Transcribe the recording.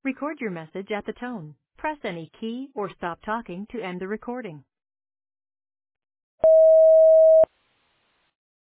Record your message at the tone. Press any key or stop talking to end the recording.